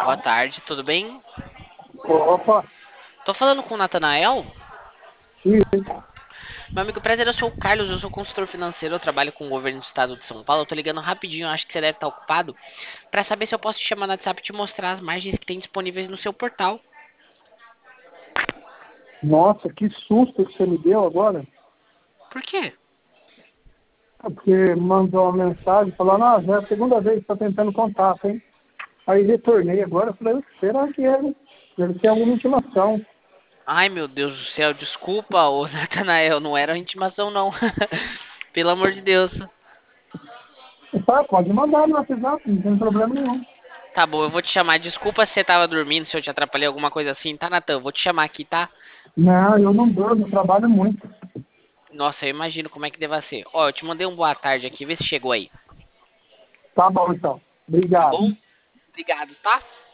Boa tarde, tudo bem? Opa, Tô falando com o Natanael. isso. Meu amigo, prazer, eu sou o Carlos, eu sou consultor financeiro, eu trabalho com o governo do estado de São Paulo. Eu tô ligando rapidinho, acho que você deve estar ocupado, pra saber se eu posso te chamar no WhatsApp e te mostrar as margens que tem disponíveis no seu portal. Nossa, que susto que você me deu agora. Por quê? É porque mandou uma mensagem falando, já é a segunda vez que está tentando contato, hein? Aí retornei agora, falei, será que é? Deve ser alguma intimação. Ai, meu Deus do céu, desculpa, ô Natanael, não era intimação não. Pelo amor de Deus. Tá, pode mandar no WhatsApp, não tem problema nenhum. Tá bom, eu vou te chamar. Desculpa se você tava dormindo, se eu te atrapalhei alguma coisa assim, tá, Natan? Eu vou te chamar aqui, tá? Não, eu não durmo, eu trabalho muito. Nossa, eu imagino como é que deva ser. Ó, eu te mandei um boa tarde aqui, vê se chegou aí. Tá bom, então. Tá Obrigado. bom? Obrigado, tá?